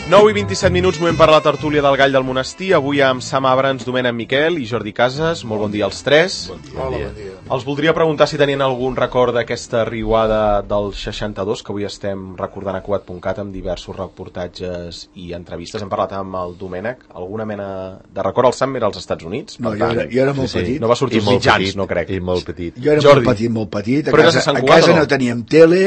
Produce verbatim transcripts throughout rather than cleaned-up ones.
nou i vint-i-set minuts, moment per la tertúlia del Gall del Monestir. Avui amb Sam Abrams, Domènec Miquel i Jordi Casas. Molt bon dia als tres. Bon dia. Hola, bon dia. Els voldria preguntar si tenien algun record d'aquesta riuada del seixanta-dos, que avui estem recordant a Cugat punt cat amb diversos reportatges i entrevistes. Hem parlat amb el Domènec. Alguna mena de record? El Sam era als Estats Units. No, jo era, jo era molt sí, petit. No va sortir als mitjans, petit, no crec. I molt petit. Jo era Jordi. molt petit, molt petit. A Però casa, a, a casa no? no teníem tele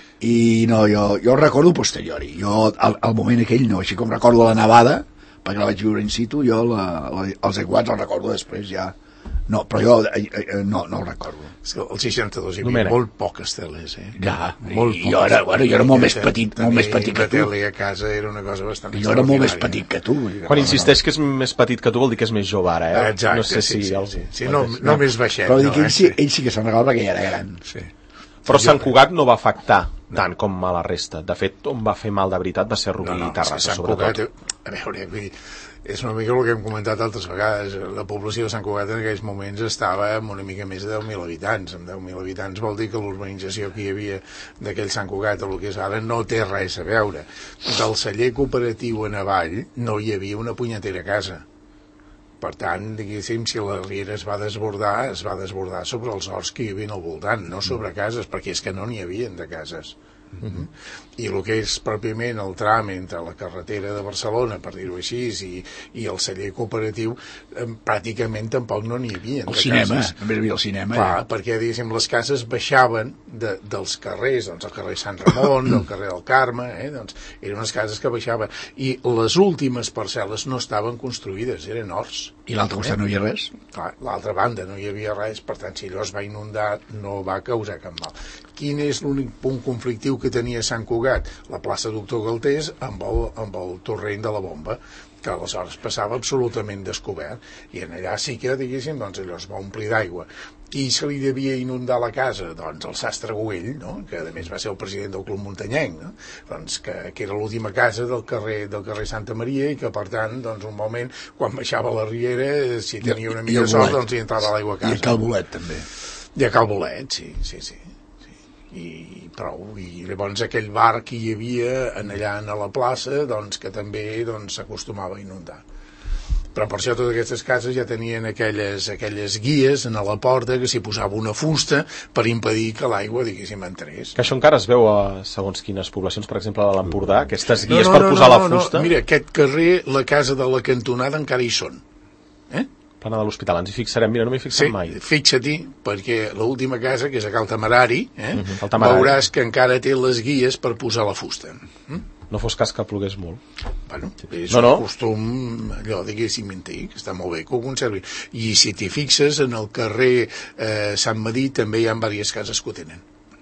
i no, jo, jo recordo posteriori. Jo, al, al moment aquell no, així com recordo la nevada, perquè la vaig viure in situ, jo la, la, els aiguats els recordo després ja. No, però jo eh, eh, no, no el recordo. El seixanta-dos hi havia Domènec. molt poques teles, eh? Ja, molt i jo era, bueno, jo era molt més petit, molt més petit que tu. La tele a casa era una cosa bastant jo era molt més petit que tu. Quan insisteix que és més petit que tu vol dir que és més jove ara, eh? Exacte, no sé sí, si sí, el... sí, sí. No, no, no més baixet. Però no, dic, ell, eh? sí, ell sí que se'n recorda perquè ja era gran. Sí. Però Sant Cugat no va afectar tant com a la resta. De fet, on va fer mal de veritat va ser Rubí no, no, i Terrassa, Sant sobretot. Cugat, a veure, vull dir, és una mica el que hem comentat altres vegades. La població de Sant Cugat en aquells moments estava amb una mica més de deu mil habitants. Amb deu mil habitants vol dir que l'urbanització que hi havia d'aquell Sant Cugat a el que és ara no té res a veure. Del celler cooperatiu en avall no hi havia una punyetera casa. Per tant, diguéssim, si la riera es va desbordar, es va desbordar sobre els horts que hi havia al voltant, no sobre cases, perquè és que no n'hi havien de cases. Mm-hmm. I el que és pròpiament el tram entre la carretera de Barcelona, per dir-ho així, i, i el celler cooperatiu, eh, pràcticament tampoc no n'hi havia El de cinema, cases. només hi havia el cinema. Clar, Ja. perquè, diguéssim, les cases baixaven de, dels carrers, doncs el carrer Sant Ramon, el carrer del Carme, eh, doncs eren unes cases que baixaven. I les últimes parcel·les no estaven construïdes, eren horts. I l'altre costat no hi havia res? Clar, l'altra banda no hi havia res, per tant, si allò es va inundar, no va causar cap mal. Quin és l'únic punt conflictiu que tenia Sant Cugat? La plaça Doctor Galtés amb el, amb el torrent de la Bomba, que aleshores passava absolutament descobert, i en allà sí que, diguéssim, doncs allò es va omplir d'aigua. Qui se li devia inundar la casa? Doncs el sastre Güell, no? Que a més va ser el president del Club Muntanyenc, no? Doncs que, que era l'última casa del carrer, del carrer Santa Maria i que, per tant, doncs un moment, quan baixava la riera, si tenia una mica de sort, doncs hi entrava l'aigua a casa. I a Cal Bolet, també. I a Cal Bolet, sí, sí, sí. I prou, i llavors aquell bar que hi havia en allà a la plaça, doncs que també doncs, s'acostumava a inundar. Però per això totes aquestes cases ja tenien aquelles, aquelles guies a la porta que s'hi posava una fusta per impedir que l'aigua, diguéssim, entrés. Que això encara es veu a segons quines poblacions, per exemple a l'Empordà, aquestes guies no, no, per no, posar no, la no, fusta. No. Mira, aquest carrer, la casa de la cantonada encara hi són. Eh? Plana de l'Hospital, ens hi fixarem, mira, no m'hi fixat sí, mai. Fixa-t'hi, perquè l'última casa, que és a Cal Temerari, eh, uh-huh, el Temerari, veuràs que encara té les guies per posar la fusta. Mm? No fos cas que plogués molt. Bueno, és no, no. un costum, allò, diguéssim, antic, està molt bé que ho conservi. I si t'hi fixes, en el carrer eh, Sant Madí també hi ha diverses cases que ho tenen.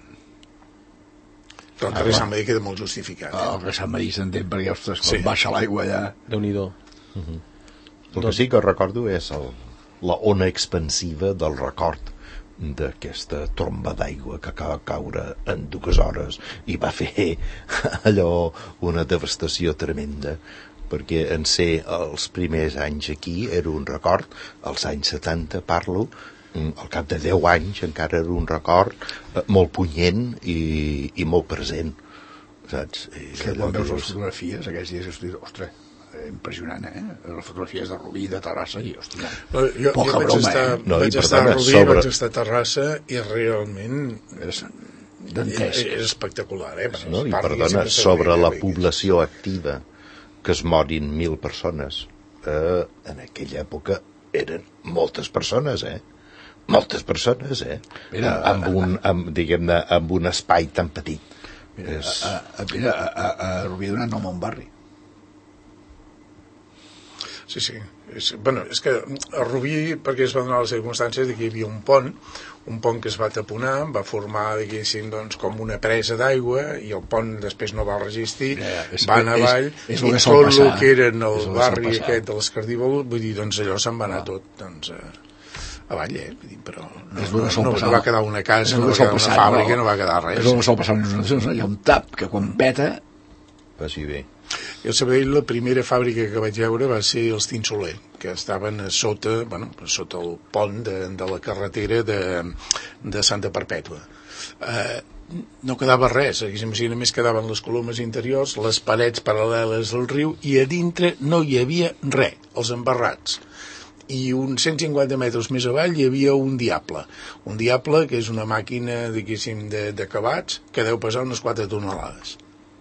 Però el carrer ah, Sant Madí queda molt justificat. Eh? El carrer Sant Madí s'entén perquè, ostres, quan sí. baixa l'aigua allà... Déu-n'hi-do. Uh-huh. El que sí que recordo és el, la ona expansiva del record d'aquesta tromba d'aigua que acaba de caure en dues hores i va fer allò una devastació tremenda, perquè en ser els primers anys aquí era un record, als anys setanta parlo, al cap de deu anys encara era un record molt punyent i, i molt present, saps? I que quan veus les fotografies aquells dies que ostres, impressionant, eh? Les fotografies de Rubí, de Terrassa i, hòstia, jo, jo, poca jo vaig broma, estar, eh? No, vaig i estar a tant, Rubí, sobre... vaig estar a Terrassa i realment és és, dantesc. és espectacular, eh? No, i perdona, sobre la població activa, que es morin mil persones, eh, en aquella època eren moltes persones, eh? Moltes persones, eh? Mira, amb, un, amb, diguem-ne, amb un espai tan petit. Mira, és... a, a, mira, a, a, a Rubí donat nom a un barri. Sí, sí. És, bueno, és que a Rubí, perquè es va donar les circumstàncies de que hi havia un pont, un pont que es va taponar, va formar, diguéssim, doncs, com una presa d'aigua, i el pont després no va resistir, ja, és, va anar avall, és, és i que tot passar, el que era en el barri passar. aquest de l'Escardívol, vull dir, doncs allò se'n va anar ah. tot, doncs, eh, avall, eh? Vull dir, però no, és no, no, no va quedar una casa, no va quedar una fàbrica, no, no va quedar res. És el que sol passar en les nacions, hi ha un tap que quan peta... Passi bé. I al Sabadell la primera fàbrica que vaig veure va ser els Tinsoler, que estaven a sota, bueno, sota el pont de, de la carretera de, de Santa Perpètua. Eh, no quedava res, si només quedaven les colomes interiors, les parets paral·leles al riu, i a dintre no hi havia res, els embarrats. I uns cent cinquanta metres més avall hi havia un diable. Un diable que és una màquina, diguéssim, de, de cabats, que deu pesar unes quatre tonelades.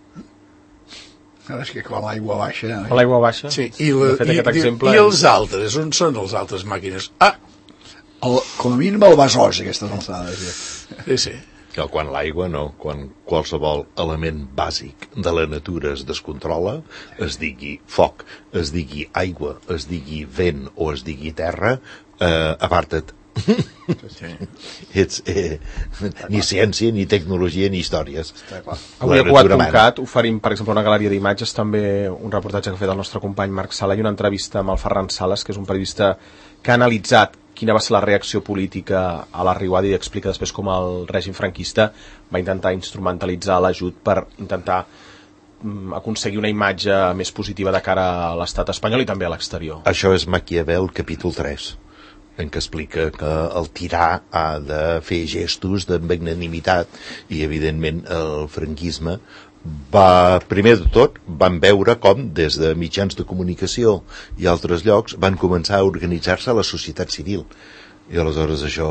Ara és que quan l'aigua baixa... Quan l'aigua baixa? Sí, i, la, fet, i, exemple... i els altres, on són els altres màquines? Ah! El, com a mínim el besòs, aquestes alçades. Ja. Sí, sí. Que quan l'aigua, no, quan qualsevol element bàsic de la natura es descontrola, es digui foc, es digui aigua, es digui vent o es digui terra, eh, aparta't. Sí. Ets, eh, ni ciència, ni tecnologia, ni històries. Avui a Cugat punt cat oferim, per exemple, una galeria d'imatges, també un reportatge que ha fet el nostre company Marc Sala i una entrevista amb el Ferran Sales, que és un periodista que ha analitzat quina va ser la reacció política a la riuada i explica després com el règim franquista va intentar instrumentalitzar l'ajut per intentar mm, aconseguir una imatge més positiva de cara a l'estat espanyol i també a l'exterior. Això és Maquiavel capítol tres, en què explica que el tirà ha de fer gestos de magnanimitat i evidentment el franquisme va, primer de tot van veure com des de mitjans de comunicació i altres llocs van començar a organitzar-se a la societat civil i aleshores això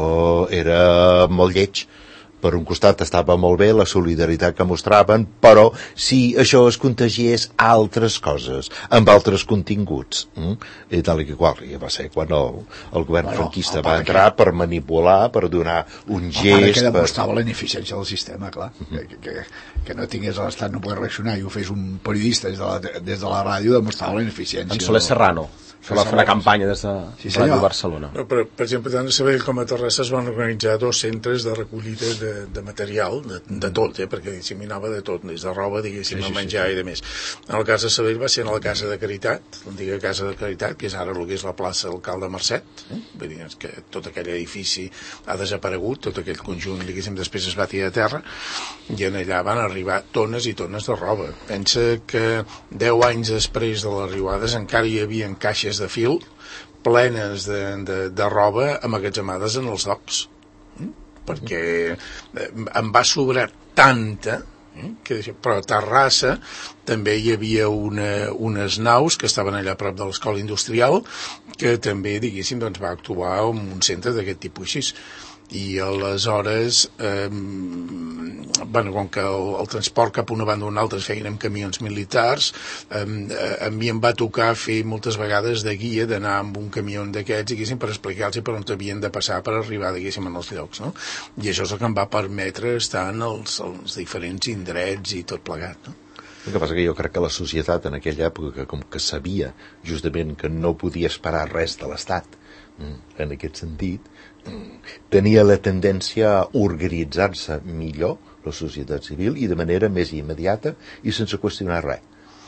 era molt lleig. Per un costat estava molt bé la solidaritat que mostraven, però si això es contagiés a altres coses, amb altres continguts, mm? i tal i que qual, i va ser quan el, el govern bueno, franquista el va entrar que... per manipular, per donar un gest... El pare que demostrava per... la ineficiència del sistema, clar, uh -huh. que, que, que no tingués l'Estat, no pogués reaccionar, i ho fes un periodista des de la, des de la ràdio, demostrava la ineficiència. En Soler Serrano. Això va fer una campanya des de sí, Ràdio Barcelona. No, per, per exemple, tant a Sabadell com a Terrassa es van organitzar dos centres de recollida de, de material, de, de tot, eh, perquè disseminava de tot, des de roba, diguéssim, sí, sí, a menjar sí, sí. i de més. En el cas de Sabadell va ser en la Casa de Caritat, l'antiga Casa de Caritat, que és ara el que és la plaça Alcalde Mercet, eh? Vull dir que tot aquell edifici ha desaparegut, tot aquell conjunt, diguéssim, després es va tirar a terra, i en allà van arribar tones i tones de roba. Pensa que deu anys després de les riuades encara hi havia caixes de fil plenes de, de, de roba amagatzemades en els docks, mm? perquè em va sobrar tanta, eh? que, però a Terrassa també hi havia una, unes naus que estaven allà a prop de l'escola industrial que també, diguéssim, doncs, va actuar en un centre d'aquest tipus així. I aleshores eh, bueno, com que el, el transport cap a una banda o una altra es feien amb camions militars, eh, a mi em va tocar fer moltes vegades de guia, d'anar amb un camió d'aquests, diguéssim, per explicar-los per on havien de passar per arribar, diguéssim, en els llocs, no? I això és el que em va permetre estar en els, els diferents indrets i tot plegat, no? El que passa que jo crec que la societat en aquella època, que com que sabia justament que no podia esperar res de l'Estat, en aquest sentit, tenia la tendència a organitzar-se millor, la societat civil, i de manera més immediata i sense qüestionar res.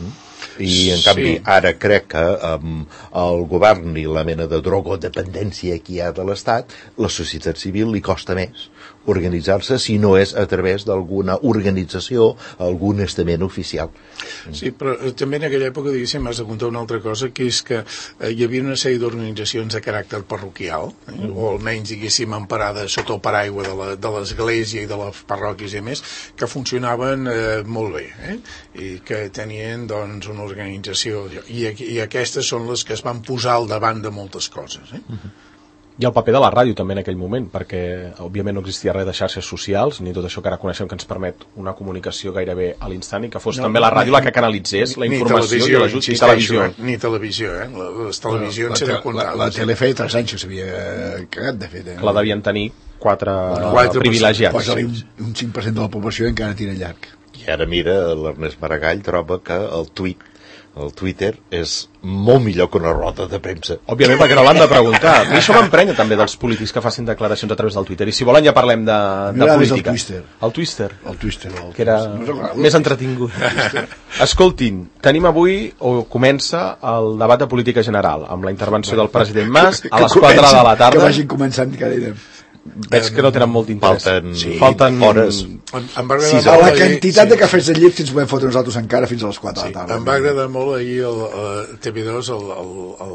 I en canvi sí. ara crec que amb el govern i la mena de drogodependència que hi ha de l'Estat, la societat civil li costa més organitzar-se si no és a través d'alguna organització, algun estament oficial. Sí, però també en aquella època, diguéssim, has de contar una altra cosa, que és que eh, hi havia una sèrie d'organitzacions de caràcter parroquial, eh, mm. o almenys, diguéssim, emparades sota el paraigua de, la, de l'església i de les parròquies i més, que funcionaven eh, molt bé, eh, i que tenien, doncs, una organització, i, i aquestes són les que es van posar al davant de moltes coses, eh? Mm-hmm. I el paper de la ràdio també en aquell moment, perquè òbviament no existia res de xarxes socials ni tot això que ara coneixem que ens permet una comunicació gairebé a l'instant i que fos no, també la ràdio ni, la que canalitzés la informació i l'ajut. Ni televisió. Ni televisió, eh? Les televisions eren comptades. La, la tele feia tres anys que s'havia cagat, de fet. Eh? Que la devien tenir quatre, bueno, quatre privilegiats. Posa-li un, un cinc per cent de la població i encara tira llarg. I ara mira, l'Ernest Maragall troba que el tuit el Twitter és molt millor que una roda de premsa. Òbviament, perquè no l'han de preguntar. I això m'emprenya també dels polítics que facin declaracions a través del Twitter. I si volen ja parlem de, de política. El Twister. El Twister. El Twister. El que era no més entretingut. Escoltin, tenim avui, o comença, el debat de política general, amb la intervenció del president Mas a les quatre de la tarda. Que vagin començant, que direm. veig que no tenen molt d'interès. Falten, sí, falten hores. Em, em va Sí, agradar la molt quantitat ahir, de cafès de llet que ens podem fotre nosaltres encara fins a les quatre sí, de la tarda. em va agradar molt ahir el, el T V dos, el, el,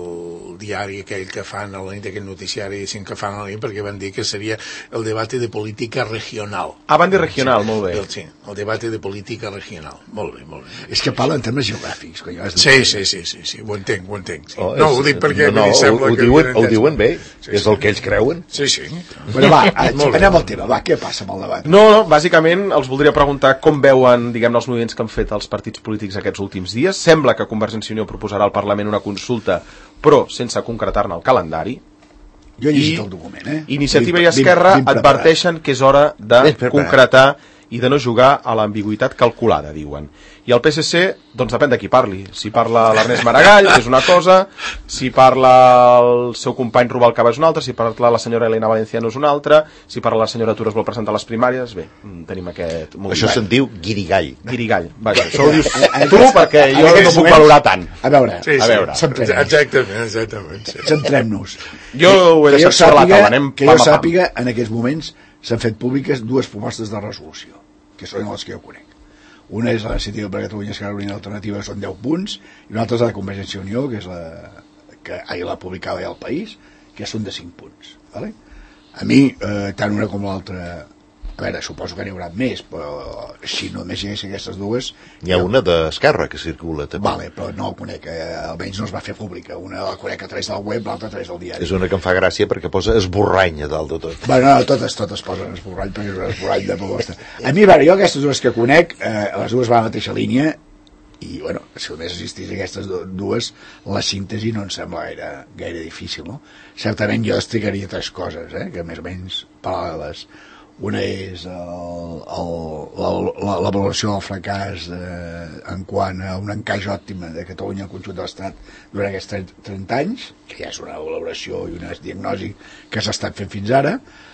el diari aquell que fan a la nit, aquell noticiari que fan a la nit, perquè van dir que seria el debate de política regional. Ah, van dir regional, molt bé. El, sí, el debate de política regional. Molt bé, molt bé. És que parla en termes geogràfics. Sí, sí, sí, sí, sí, ho entenc, ho entenc. Sí. Oh, no, és, ho dic perquè no, no, sembla ho, que... ho, diuen, ho diuen bé, sí, és sí. el que ells creuen. Sí, sí. Bueno, va, Molt bé. anem al tema, va, què passa amb el debat? No, no, bàsicament els voldria preguntar com veuen, diguem-ne, els moviments que han fet els partits polítics aquests últims dies. Sembla que Convergència i Unió proposarà al Parlament una consulta, però sense concretar-ne el calendari. Jo he llegit I el document, eh? Iniciativa Ben- i Esquerra ben- ben preparat. adverteixen que és hora de Ben preparat. concretar i de no jugar a l'ambigüitat calculada, diuen. I el P S C, doncs depèn de qui parli. Si parla l'Ernest Maragall, és una cosa, si parla el seu company Rubalcaba és una altra, si parla la senyora Elena Valenciano és una altra, si parla la senyora Tura es vol presentar a les primàries, bé, tenim aquest... Això se'n diu guirigall. Guirigall. Vaja, això ho dius En tu aquest- perquè en jo aquests no puc moments- valorar tant. A veure, Sí, A sí. veure. Centrem-nos. Exactament, exactament. Sí. Centrem-nos. Jo ho he Que jo deixat sobre la sàpiga, taula, anem que pam jo a pam. sàpiga, en aquests moments s'han fet públiques dues propostes de resolució, que són les que jo conec. Una és la d'iniciativa per Catalunya Esquerra Unida Alternativa, que són deu punts, i una altra és la de Convergència i Unió, que és la que ahir la publicava ja al País, que són de cinc punts. Vale? A mi, eh, tant una com l'altra, a veure, suposo que n'hi haurà més, però si només hi hagués aquestes dues... Hi ha una d'Esquerra que circula també. Vale, però no la conec, eh, almenys no es va fer pública. Una la conec a través del web, l'altra a través del diari. És una que em fa gràcia perquè posa esborrany a dalt de tot. Bueno, no, totes, totes posen esborrall perquè és un esborrall de proposta. A mi, a veure, jo aquestes dues que conec, eh, les dues van a la mateixa línia i, bueno, si només existís aquestes dues, la síntesi no em sembla gaire, gaire difícil, no? Certament jo destacaria tres coses, eh, que més o menys paral·leles. Una és el, el, la, la, la valoració del fracàs de, en quant a un encaix òptim de Catalunya al conjunt de l'Estat durant aquests trenta anys, que ja és una valoració i una diagnosi que s'ha estat fent fins ara.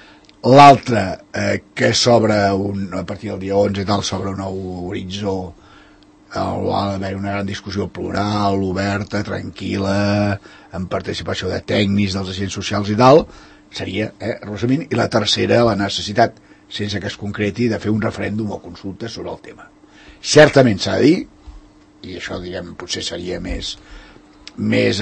L'altra, eh, que s'obre un, a partir del dia onze i tal, s'obre un nou horitzó on ha d'haver una gran discussió plural, oberta, tranquil·la, amb participació de tècnics, dels agents socials i tal, seria, eh, resumint. I la tercera, la necessitat, sense que es concreti, de fer un referèndum o consulta sobre el tema. Certament s'ha de dir, i això, diguem, potser seria més més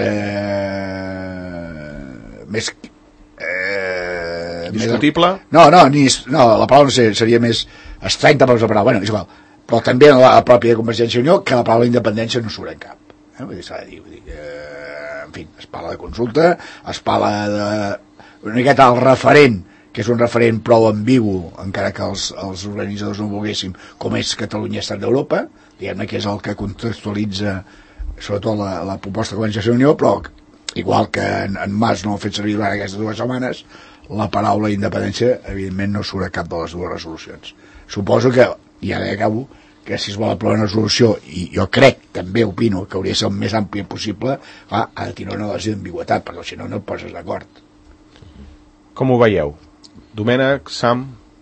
eh, més eh, Discutible? Més, no, no, ni, no, la paraula no sé, seria més estranya per la paraula, bueno, és igual, però també en la pròpia Convergència i Unió, que la paraula independència no surt en cap. Eh? Vull dir, s'ha de dir, vull dir que, en fi, es parla de consulta, es parla de una miqueta el referent, que és un referent prou ambigu, encara que els, els organitzadors no volguéssim, com és Catalunya Estat d'Europa, diguem-ne que és el que contextualitza sobretot la, la proposta de Convergència i Unió, però igual que en, en Mas no ho ha fet servir durant aquestes dues setmanes, la paraula independència evidentment no surt a cap de les dues resolucions. Suposo que, i ara acabo, que si es vol aprovar una resolució, i jo crec, també opino, que hauria de ser el més àmplia possible, clar, ha de tenir una dosi d'ambigüitat, perquè si no, no et poses d'acord. Com ho veieu? Domènec, Sam...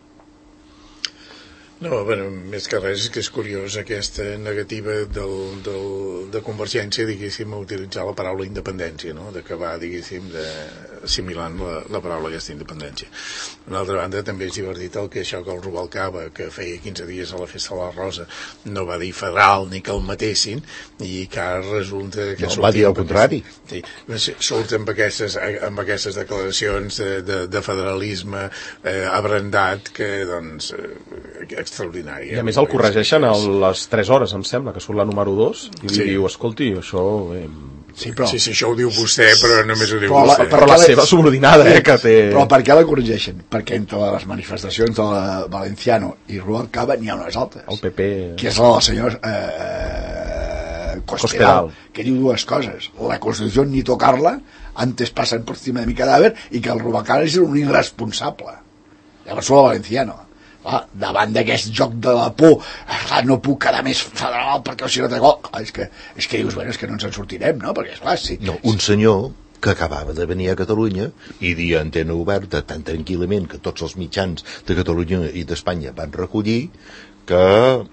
No, bueno, més que res és que és curiós aquesta negativa del, del, de Convergència, diguéssim, a utilitzar la paraula independència, no? D'acabar, diguéssim, de, assimilant la, la paraula aquesta independència. D'una altra banda, també és divertit el que això que el Rubalcaba, que feia quinze dies a la Festa de la Rosa, no va dir federal ni que el matessin, i que ara resulta que... No, va dir el contrari. Sí, surt amb aquestes, amb aquestes declaracions de, de, de federalisme eh, abrandat que, doncs, eh, extraordinari. I a més el corregeixen a les tres hores, em sembla, que surt la número dos, i li Sí. diu, escolti, això... Eh, Sí, però, Sí, sí, això ho diu vostè, però només ho diu Però la- vostè. per la seva subordinada, eh, que té... però per què la corregeixen? Perquè entre les manifestacions de la Valenciano i Rubalcaba n'hi ha unes altres. El P P... Que és la del senyor eh, Cospedal, Cospedal, que diu dues coses. La Constitució ni tocar-la, antes passen per encima de mi cadàver, i que el Rubalcaba és un irresponsable. Llavors surt la Valenciano. Ah, davant d'aquest joc de la por, ah, no puc quedar més federal perquè si no té gol. Ah, és, que, és que dius, bueno, és que no ens en sortirem, no? Perquè, esclar, sí. No, un senyor que acabava de venir a Catalunya i dir a antena oberta tan tranquil·lament que tots els mitjans de Catalunya i d'Espanya van recollir que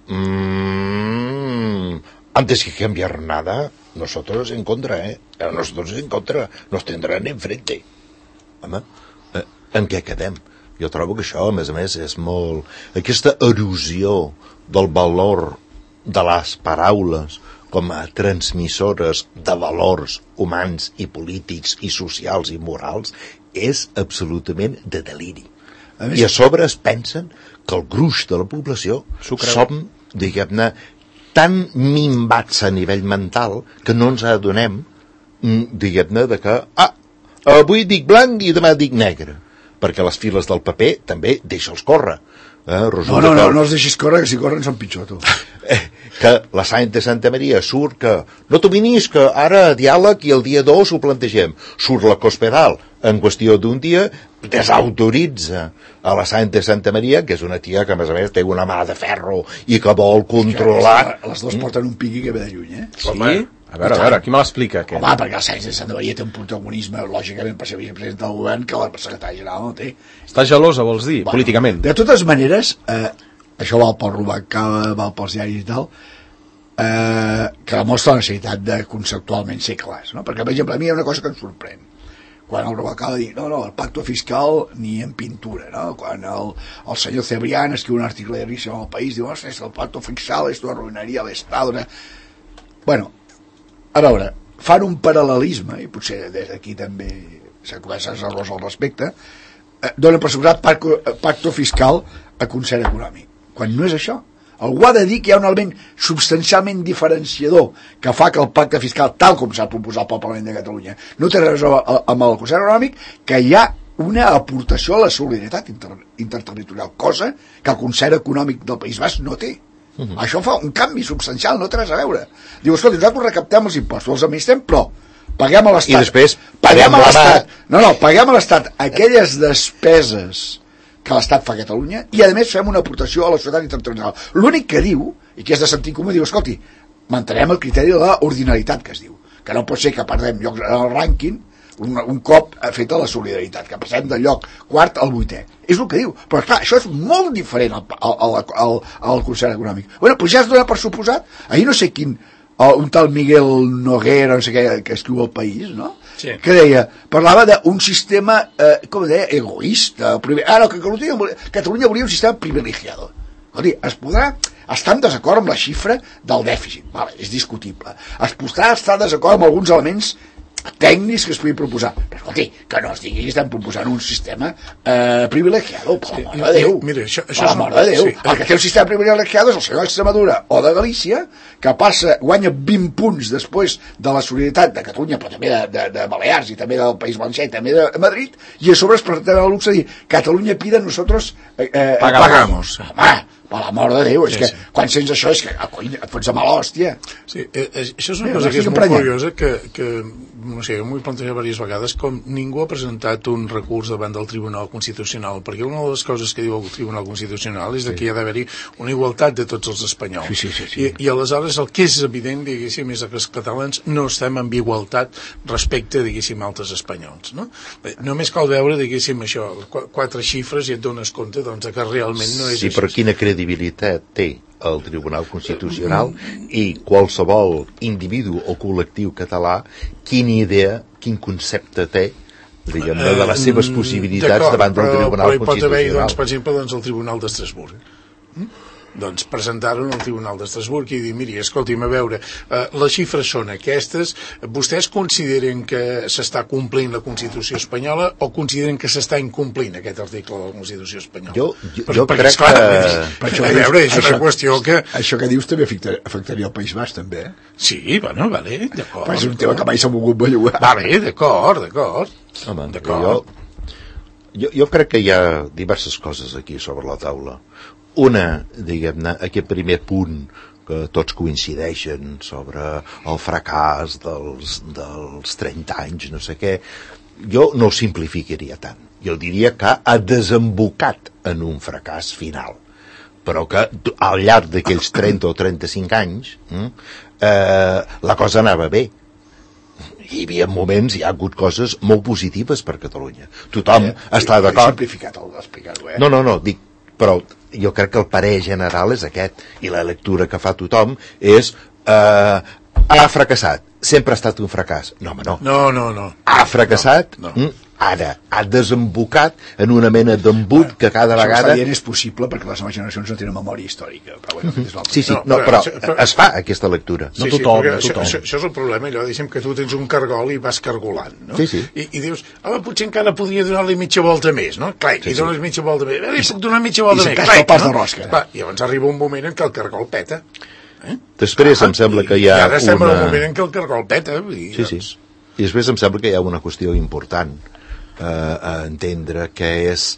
mmm, antes que cambiar nada nosotros en contra, eh? Nosotros en contra, nos tendrán enfrente. Home, eh, en què quedem? Jo trobo que això, a més a més, és molt... Aquesta erosió del valor de les paraules com a transmissores de valors humans i polítics i socials i morals és absolutament de deliri. A més, I a sobre es pensen que el gruix de la població som, diguem-ne, tan minvats a nivell mental que no ens adonem, diguem-ne, de que ah, avui dic blanc i demà dic negre, perquè les files del paper també deixa'ls córrer. Eh? No, no, no, no els deixis córrer, que si corren són pitjor, tu. Eh, que la Sant de Santa Maria surt que no t'opinis que ara diàleg i el dia dos ho plantegem. Surt la Cospedal en qüestió d'un dia, desautoritza a la Sant de Santa Maria, que és una tia que a més a més té una mà de ferro i que vol controlar... Que les dues porten un piqui que ve de lluny, eh? Sí? Home, a veure, a veure, qui me l'explica? Aquest? Home, perquè la Sant de Santa Maria té un protagonisme, lògicament, per ser vicepresident del govern, que la secretària general no té. Està gelosa, vols dir, bueno, políticament? De totes maneres, eh, això val pel Rubalcaba, val pels diaris i tal, eh, que demostra la necessitat de conceptualment ser clars, no? Perquè, per exemple, a mi hi ha una cosa que em sorprèn. Quan el Rubalcaba diu, no, no, el pacto fiscal ni en pintura, no? Quan el, el senyor Cebrián escriu un article de risa al País, diu, ostres, el pacto fiscal esto arruinaria l'Estado. Bueno, a veure, fan un paral·lelisme, i potser des d'aquí també s'ha començat a errors al respecte, eh, donen per suposat pacto, pacto fiscal a concert econòmic, quan no és això. Algú ha de dir que hi ha un element substancialment diferenciador que fa que el pacte fiscal, tal com s'ha proposat pel Parlament de Catalunya, no té res amb el concert econòmic, que hi ha una aportació a la solidaritat inter interterritorial, cosa que el concert econòmic del País Basc no té. Uh -huh. Això fa un canvi substancial, no té res a veure. Diu, escolta, nosaltres recaptem els impostos, els administrem, però paguem a l'Estat. I després paguem a l'Estat. No, no, paguem a l'Estat aquelles despeses que l'Estat fa a Catalunya i, a més, fem una aportació a la societat internacional. L'únic que diu, i que és de sentit comú, diu, escolti, mantenem el criteri de l'ordinalitat, que es diu, que no pot ser que perdem llocs en el rànquing un, un cop feta la solidaritat, que passem del lloc quart al vuitè. És el que diu. Però, clar, això és molt diferent al, al, al, al concert econòmic. Bueno, doncs ja es dona per suposat. Ahir no sé quin, un tal Miguel Noguera, no sé què, que escriu El País, no? Sí. Que deia, parlava d'un sistema, eh, com deia, egoista. Ah, no, que Catalunya, Catalunya volia un sistema privilegiado. Escolti, es podrà estar en desacord amb la xifra del dèficit, vale, és discutible. Es podrà estar en desacord amb alguns elements tècnics que es puguin proposar, però escolti, que no es digui que estem proposant un sistema eh, privilegiado, per sí, la mort de Déu. Mira, això, això per la mort de Déu. Sí. El que té un sistema privilegiado és el senyor d'Extremadura o de Galícia, que passa, guanya vint punts després de la solidaritat de Catalunya, però també de, de, de Balears i també del País Valencià i també de Madrid, i a sobre es presenta el luxe de dir, Catalunya pida, nosotros eh, eh, pagamos. Home, per la mort de Déu, és sí, que sí. Quan sents això és que ah, coi, et fots a mala hòstia. Sí, eh, això és una sí, cosa que és molt curiosa, que, que no sé, m'ho he plantejat diverses vegades, com ningú ha presentat un recurs davant del Tribunal Constitucional, perquè una de les coses que diu el Tribunal Constitucional és sí. que hi ha d'haver-hi una igualtat de tots els espanyols. Sí, sí, sí, sí. I, I aleshores el que és evident, diguéssim, és que els catalans no estem en igualtat respecte, diguéssim, a altres espanyols, no? Bé, només cal veure, diguéssim, això, quatre xifres i et dones compte, doncs, que realment no és sí, així. Però quina credibilitat té el Tribunal Constitucional i qualsevol individu o col·lectiu català, quina idea, quin concepte té, diguem-ne, de les seves possibilitats davant del Tribunal però, però Constitucional. Pot haver, doncs, per exemple, doncs, el Tribunal d'Estrasburg. Mm? Doncs presentar-ho al Tribunal d'Estrasburg i dir, miri, escolti'm, a veure, eh, les xifres són aquestes, vostès consideren que s'està complint la Constitució espanyola o consideren que s'està incomplint aquest article de la Constitució espanyola? Jo, jo, per, jo perquè, crec esclar, que... Per això, a veure, és això, una qüestió que... Això que dius també afectaria, afectaria el País Basc, també, eh? Sí, bueno, vale, d'acord. Però és un tema que mai s'ha volgut bellugar. Vale, d'acord, d'acord. Home, jo, jo, jo crec que hi ha diverses coses aquí sobre la taula. Una, diguem-ne, aquest primer punt que tots coincideixen sobre el fracàs dels, dels trenta anys, no sé què, jo no ho simplificaria tant. Jo diria que ha desembocat en un fracàs final, però que al llarg d'aquells trenta o trenta-cinc anys eh, la cosa anava bé. Hi havia moments, hi ha hagut coses molt positives per Catalunya. Tothom eh, està d'acord. Simplificat el d'explicar-ho, eh? No, no, no, dic, però jo crec que el parer general és aquest, i la lectura que fa tothom és eh, ha fracassat, sempre ha estat un fracàs. No, home, no. No, no, no. Ha fracassat, no, no. ara ha desembocat en una mena d'embut bueno, que cada vegada... Això és possible perquè les noves generacions no tenen memòria històrica. Però bueno, és sí, sí, no, no, però, però es fa aquesta lectura. Sí, no tothom, sí, no tothom. Això, això és el problema, allò, deixem que tu tens un cargol i vas cargolant, no? Sí, sí. I, i dius, home, potser encara podria donar-li mitja volta més, no? Clar, sí, i dones sí. mitja volta més. Li puc donar mitja volta I més. I s'encaixa el pas de rosca. Va, i llavors arriba un moment en què el cargol peta. Eh? Després ah, em sembla que hi ha i ara estem una... en un moment en què el cargol peta. I, sí, sí. I després em sembla que hi ha una qüestió important eh, a entendre, que és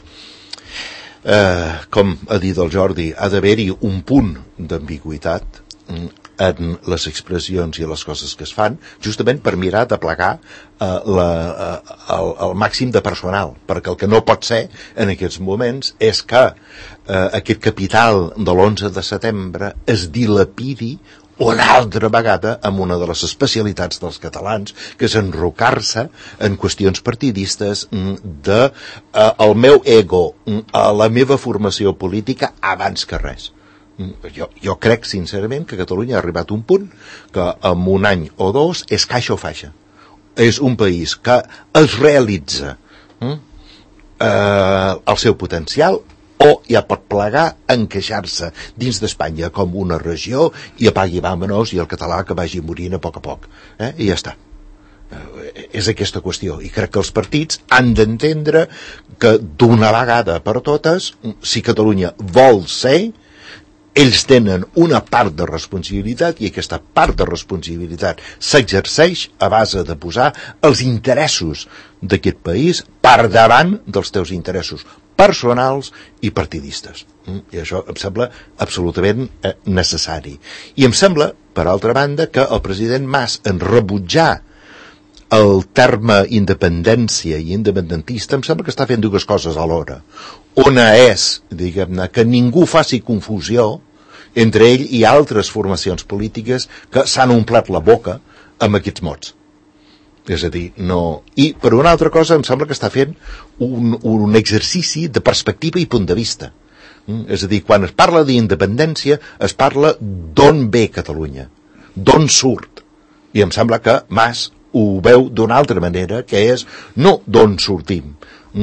eh, com ha dit el Jordi, ha d'haver-hi un punt d'ambigüitat en les expressions i les coses que es fan, justament per mirar de plegar eh, la, eh, el, el màxim de personal, perquè el que no pot ser en aquests moments és que eh, aquest capital de l'onze de setembre es dilapidi una altra vegada amb una de les especialitats dels catalans, que és enrocar-se en qüestions partidistes de eh, el meu ego, a la meva formació política abans que res. Jo, jo crec sincerament que Catalunya ha arribat a un punt que en un any o dos és caixa o faixa. És un país que es realitza eh, el seu potencial o ja pot plegar, encaixar-se dins d'Espanya com una regió i apagui vàmonos i el català que vagi morint a poc a poc. Eh? I ja està. Eh, és aquesta qüestió. I crec que els partits han d'entendre que d'una vegada per totes, si Catalunya vol ser, ells tenen una part de responsabilitat i aquesta part de responsabilitat s'exerceix a base de posar els interessos d'aquest país per davant dels teus interessos personals i partidistes. I això em sembla absolutament eh, necessari. I em sembla, per altra banda, que el president Mas, en rebutjar el terme independència i independentista, em sembla que està fent dues coses alhora. Una és, diguem-ne, que ningú faci confusió entre ell i altres formacions polítiques que s'han omplert la boca amb aquests mots. És a dir, no... I, per una altra cosa, em sembla que està fent un, un exercici de perspectiva i punt de vista. Mm? És a dir, quan es parla d'independència, es parla d'on ve Catalunya, d'on surt. I em sembla que Mas ho veu d'una altra manera, que és no d'on sortim,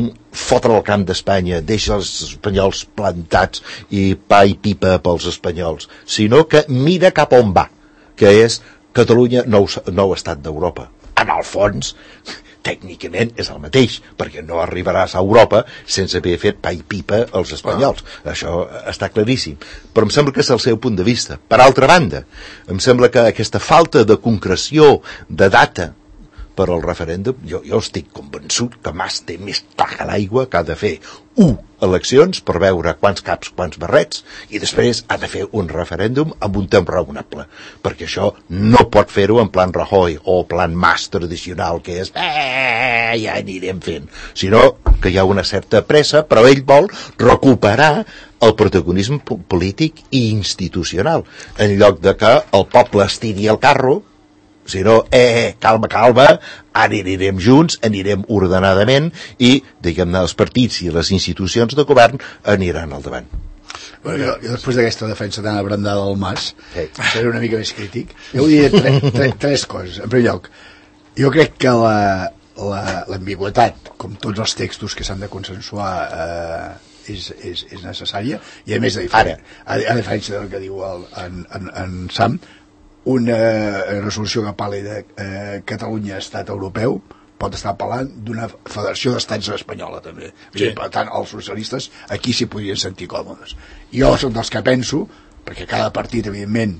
fotre el camp d'Espanya, deixa els espanyols plantats i pa i pipa pels espanyols, sinó que mira cap on va, que és Catalunya, nou, nou estat d'Europa. En el fons, tècnicament és el mateix, perquè no arribaràs a Europa sense haver fet pa i pipa als espanyols. Ah. Això està claríssim. Però em sembla que és el seu punt de vista. Per altra banda, em sembla que aquesta falta de concreció de data per al referèndum, jo, jo estic convençut que Mas té més clar que l'aigua que ha de fer u, eleccions per veure quants caps, quants barrets, i després ha de fer un referèndum amb un temps raonable, perquè això no pot fer-ho en plan Rajoy o plan Mas tradicional, que és eh, ja anirem fent, sinó que hi ha una certa pressa, però ell vol recuperar el protagonisme polític i institucional, en lloc de que el poble estiri el carro, sinó, eh, calma, calma, ara anirem junts, anirem ordenadament i, diguem-ne, els partits i les institucions de govern aniran al davant. Bueno, jo, jo després d'aquesta defensa tan abrandada del Mas, sí. seré una mica més crític. Jo vull dir tre, tre, tres coses. En primer lloc, jo crec que la, la, l'ambigüitat, com tots els textos que s'han de consensuar, eh, és, és, és necessària, i a més, a diferent, a, a diferència del que diu el, en, en, en Sam, una resolució que parli de eh, Catalunya estat europeu pot estar parlant d'una federació d'estats espanyola també. Sí. Per tant, els socialistes aquí s'hi podrien sentir còmodes. Jo soc dels que penso, perquè cada partit evidentment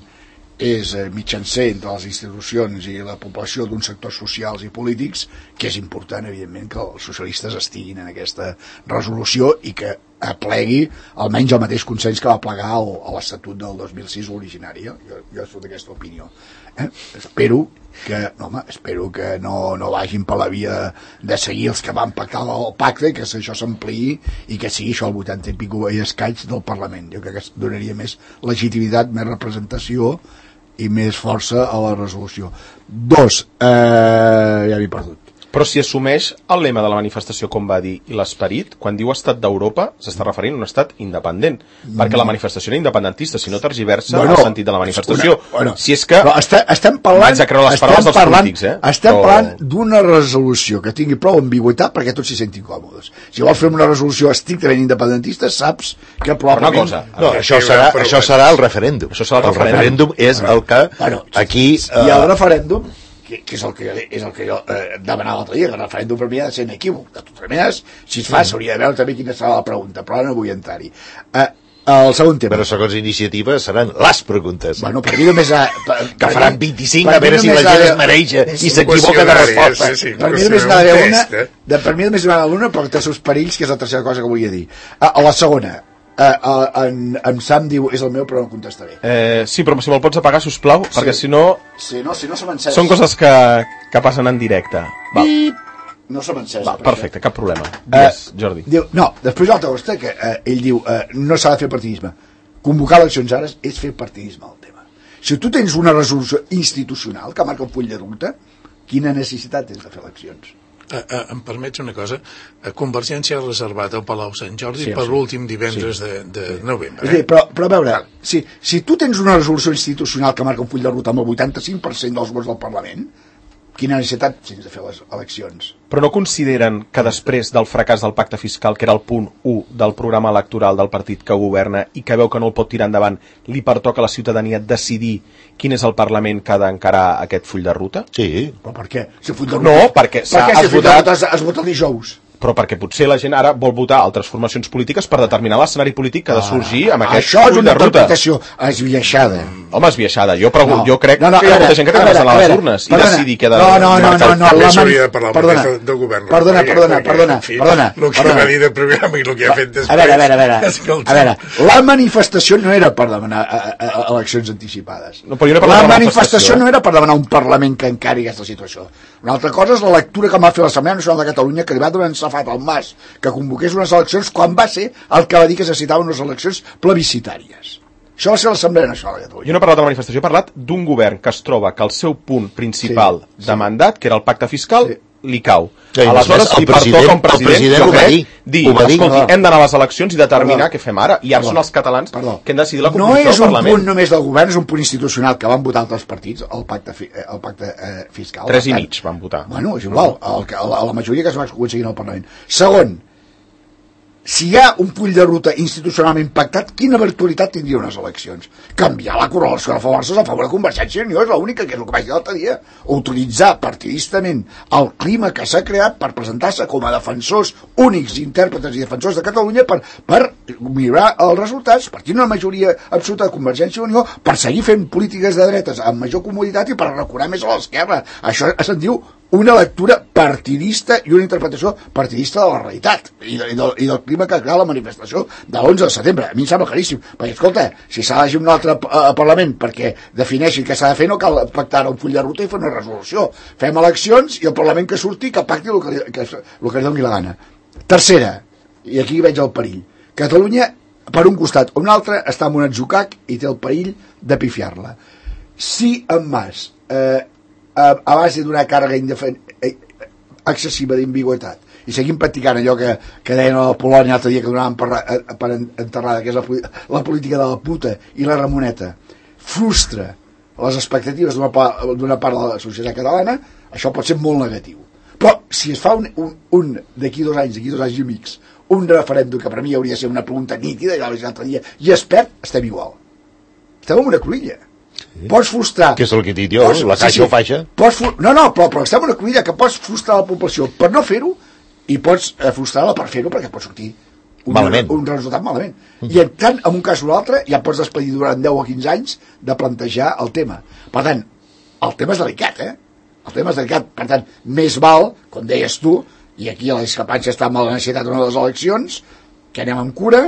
és eh, mitjancer entre les institucions i la població d'uns sectors socials i polítics, que és important evidentment que els socialistes estiguin en aquesta resolució i que aplegui almenys el mateix consens que va plegar a l'Estatut del dos mil sis originari. Jo, jo soc d'aquesta opinió. Eh? Espero que, no, home, espero que no, no vagin per la via de seguir els que van pactar el pacte, que això s'ampliï i que sigui això el vuitanta i pico i escaig del Parlament. Jo crec que donaria més legitimitat, més representació i més força a la resolució. Dos, eh, ja m'he perdut. Però si assumeix el lema de la manifestació, com va dir, i l'esperit, quan diu estat d'Europa, s'està referint a un estat independent, mm. perquè la manifestació era independentista, si no tergiversa bueno, el sentit de la manifestació. Una, bueno, si és que... Està, estem parlant... Vaig a creure les paraules dels parlant, polítics, eh? Estem però... parlant d'una resolució que tingui prou ambigüitat perquè tots s'hi sentin còmodes. Si vols fer una resolució estrictament independentista, saps que probablement... Una cosa... No, això serà, això serà el referèndum. Això serà el, el referèndum. referèndum és el que bueno, aquí... Uh... I el referèndum... Que, que és el que, és el que jo eh, demanava l'altre dia, que el referèndum per mi ha de ser inequívoc. De totes maneres, si es fa, s'hauria de veure també quina serà la pregunta, però ara no vull entrar-hi. Eh, el segon tema. Però segons iniciativa seran les preguntes. Bueno, per mi només... Ha, per, que faran vint-i-cinc a veure si la gent es mereix i s'equivoca de resposta. Sí, sí, per mi només n'ha d'haver una, de, per mi només n'ha d'haver una, però té els seus perills, que és la tercera cosa que volia dir. Ah, la segona. Uh, uh, en, en Sam diu és el meu però no contestaré eh, sí però si me'l pots apagar sisplau sí. perquè si no, sí, no, si no som encès són coses que, que passen en directe. Val. No som encès per perfecte, cap problema. Digues, uh, Jordi. Diu, no, després l'altra cosa que uh, ell diu uh, no s'ha de fer partidisme, convocar eleccions ara és fer partidisme al tema. Si tu tens una resolució institucional que marca un full de ruta, quina necessitat tens de fer eleccions? Uh, uh, em permets una cosa, uh, Convergència ha reservat el Palau Sant Jordi sí, per sí. l'últim divendres sí. de, de sí. novembre. Eh? Però, però a veure, si, si tu tens una resolució institucional que marca un full de ruta amb el vuitanta-cinc per cent dels vots del Parlament, quina necessitat tens de fer les eleccions? Però no consideren que després del fracàs del pacte fiscal, que era el punt u del programa electoral del partit que governa i que veu que no el pot tirar endavant, li pertoca a la ciutadania decidir quin és el Parlament que ha d'encarar aquest full de ruta? Sí. Però per què? Si full de ruta, no, perquè s'ha si votat... es, es vota el dijous. Però perquè potser la gent ara vol votar altres formacions polítiques per determinar l'escenari polític que ha de sorgir amb aquest Això és full una de ruta. interpretació esbiaixada. Home, esbiaixada. Jo, pregun... no. jo crec no, no, que hi ha molta gent que té ganes d'anar a les urnes i perdona, decidir què ha de... No, no, no, no, no, també la s'hauria de parlar perdona, del govern. Perdona, perdona, perdona, perdona. El que va dir de programa i el que ha fet després... A veure, a veure, a veure, a veure, la manifestació no era per demanar a, a, a eleccions anticipades. No, però jo no la manifestació, manifestació no era per demanar un Parlament que encari aquesta situació. Una altra cosa és la lectura que va fer l'Assemblea Nacional de Catalunya, que li va donar ensafat al Mas que convoqués unes eleccions quan va ser el que va dir que es necessitaven unes eleccions plebiscitàries. Això va ser l'Assemblea Nacional de Catalunya. Jo no he parlat de la manifestació, he parlat d'un govern que es troba que el seu punt principal sí, sí. de mandat, que era el pacte fiscal, sí. li cau. Sí, aleshores li pertoca un president, president jo crec, dir, dir escolti, hem d'anar a les eleccions i determinar perdó. què fem ara, i ara perdó. Són els catalans perdó. que han decidit la composició del Parlament. No és un punt només del govern, és un punt institucional que van votar altres partits, el pacte, fi, el pacte eh, fiscal. Tres i mig van votar. Bueno, és igual, el, el, la majoria que es va aconseguir en el Parlament. Segon, si hi ha un full de ruta institucionalment pactat, quina virtualitat tindria unes eleccions? Canviar la correlació de forces a favor de Convergència i Unió és l'única, que és el que vaig dir l'altre dia. Utilitzar partidistament el clima que s'ha creat per presentar-se com a defensors únics, intèrpretes i defensors de Catalunya per, per millorar els resultats, per tenir una majoria absoluta de Convergència i Unió, per seguir fent polítiques de dretes amb major comoditat i per recurar més a l'esquerra. Això se'n diu una lectura partidista i una interpretació partidista de la realitat i, de, i, del, i del clima que ha creat la manifestació de l'onze de setembre. A mi em sembla claríssim, perquè escolta, si s'ha d'elegir un altre uh, Parlament perquè defineixi què s'ha de fer, no cal pactar un full de ruta i fer una resolució. Fem eleccions i el Parlament que surti que pacti el que, que, el que li doni la gana. Tercera, i aquí veig el perill, Catalunya per un costat o un altre està en un atzucac i té el perill de pifiar-la. Si en Mas eh, a, a base d'una càrrega indefen... excessiva d'ambigüitat i seguim practicant allò que, que deien a la Polònia l'altre dia que donaven per, per enterrada, que és la, la política de la puta i la Ramoneta, frustra les expectatives d'una part, d'una part de la societat catalana, això pot ser molt negatiu. Però si es fa un, un, un d'aquí dos anys, d'aquí dos anys i amics, un referèndum que per mi hauria de ser una pregunta nítida, ja l'altre dia, i es perd, estem igual. Estem en una cruïlla. Sí. Pots frustrar... Que és el que he dit jo, pots, la caixa sí, sí. o faixa. Pots, no, no, però, però estem en una cruïlla que pots frustrar la població per no fer-ho i pots eh, frustrar-la per fer-ho perquè pot sortir un, malament. un resultat malament. Mm. I en tant, en un cas o l'altre, ja pots despedir durant deu o quinze anys de plantejar el tema. Per tant, el tema és delicat, eh? El tema és delicat. Per tant, més val, com deies tu, i aquí la discrepància està amb la necessitat d'una de les eleccions, que anem amb cura,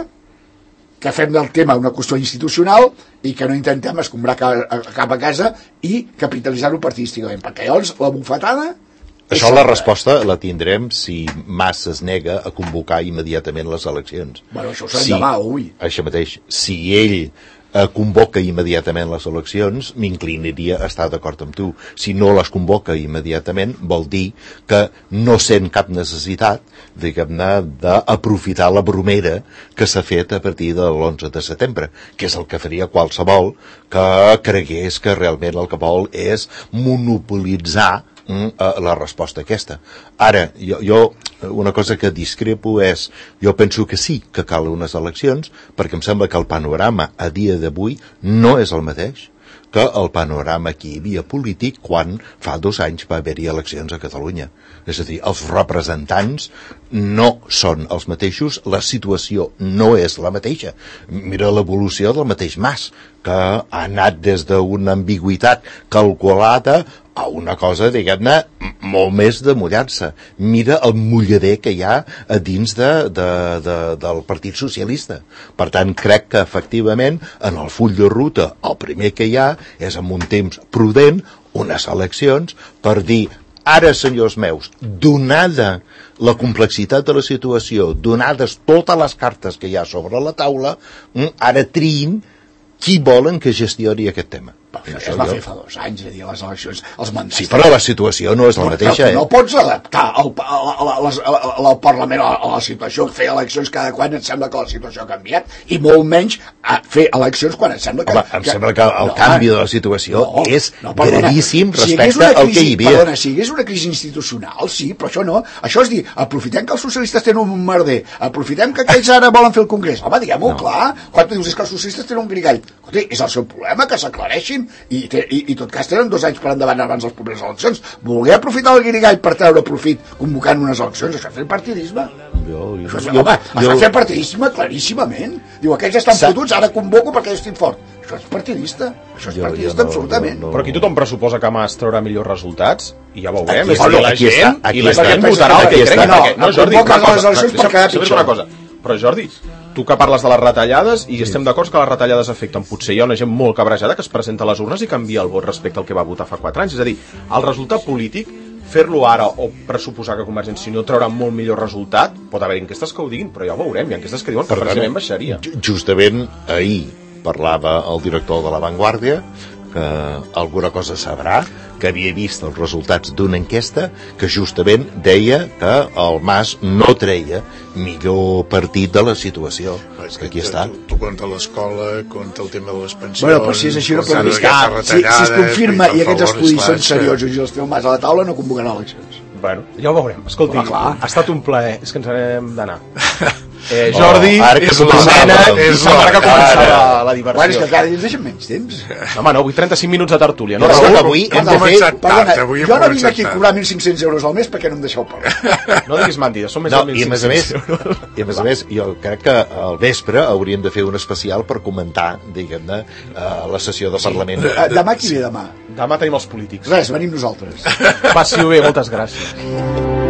que fem del tema una qüestió institucional i que no intentem escombrar cap a casa i capitalitzar-ho partidísticament, perquè llavors la bufetada... Això la resposta la tindrem si Mas es nega a convocar immediatament les eleccions. Bueno, això ho serà si, demà o avui. Això mateix. Si ell eh, convoca immediatament les eleccions, m'inclinaria a estar d'acord amb tu. Si no les convoca immediatament, vol dir que no sent cap necessitat, diguem-ne, d'aprofitar la bromera que s'ha fet a partir de l'onze de setembre, que és el que faria qualsevol que cregués que realment el que vol és monopolitzar la resposta aquesta. Ara, jo, jo una cosa que discrepo és, jo penso que sí que cal unes eleccions, perquè em sembla que el panorama a dia d'avui no és el mateix que el panorama que hi havia polític quan fa dos anys va haver-hi eleccions a Catalunya. És a dir, els representants no són els mateixos, la situació no és la mateixa. Mira l'evolució del mateix Mas, que ha anat des d'una ambigüitat calculada a una cosa, diguem-ne, molt més de mullar-se. Mira el mullader que hi ha a dins de, de, de, del Partit Socialista. Per tant, crec que, efectivament, en el full de ruta, el primer que hi ha és, en un temps prudent, unes eleccions per dir, ara, senyors meus, donada la complexitat de la situació, donades totes les cartes que hi ha sobre la taula, ara triïn qui volen que gestioni aquest tema. Això es va fer fa dos anys, és a dir, les eleccions, els mandats... Sí, però la situació no és la mateixa, eh? No pots adaptar el, el, el, el Parlament a la situació, fer eleccions cada quan et sembla que la situació ha canviat, i molt menys fer eleccions quan et sembla que... Home, em sembla que el canvi de la situació és gravíssim respecte al que hi havia. Perdona, si hi hagués una crisi institucional, sí, però això no. Això és dir, aprofitem que els socialistes tenen un merder, aprofitem que aquells ara volen fer el Congrés. Home, diguem-ho clar. Quan tu dius és que els socialistes tenen un grigall, és el seu problema, que s'aclareixin. I, i, i tot cas tenen dos anys per endavant abans de les properes eleccions. Voler aprofitar el guirigall per treure profit convocant unes eleccions, això és fer partidisme. Jo, jo, això és, jo, home, jo, això és fer partidisme claríssimament. Diu, aquells estan Sa... fotuts, ara convoco perquè jo estic fort. Això és partidista, això és jo, partidista jo no, absolutament. No, no. Però aquí tothom pressuposa que Mas traurà millors resultats i ja veurem. Aquí, és aquí, la aquí gent, està, aquí i la gent està, votarà el que crec. No, no, Jordi, una cosa, deixa'm una cosa. Però Jordi, tu que parles de les retallades i sí. estem d'acord que les retallades afecten, potser hi ha una gent molt cabrejada que es presenta a les urnes i canvia el vot respecte al que va votar fa quatre anys, és a dir, el resultat polític, fer-lo ara o pressuposar que Convergència i Unió traurà molt millor resultat, pot haver enquestes que ho diguin, però ja ho veurem, hi ha enquestes que diuen que precisament baixaria. Justament ahir parlava el director de La Vanguardia, que alguna cosa sabrà, que havia vist els resultats d'una enquesta que justament deia que el Mas no treia millor partit de la situació. Que aquí està. Tu, tu contra l'escola, contra el tema de les pensions... Bueno, però si és així no podem dir que si, si es confirma i aquests estudis són seriosos i els treu Mas a la taula no convocaran eleccions. Bueno, ja ho veurem. Escolti, ha estat un plaer. És que ens n'hem d'anar. Eh, Jordi, oh, és la mena, i sembla que comença la, la diversió. Bueno, és que cada dia ens deixen menys temps. Home, no, vull trenta-cinc minuts de tertúlia. No, no, Raül, avui hem de fer... Perdona, jo no vinc aquí a cobrar mil cinc-cents euros al mes perquè no em deixeu parlar. No diguis mentides, són més no, de mil cinc-cents euros. I a més a més, jo crec que al vespre hauríem de fer un especial per comentar, diguem-ne, la sessió de Parlament. Demà qui ve demà? Demà tenim els polítics. Res, venim nosaltres. Passi-ho bé, moltes gràcies.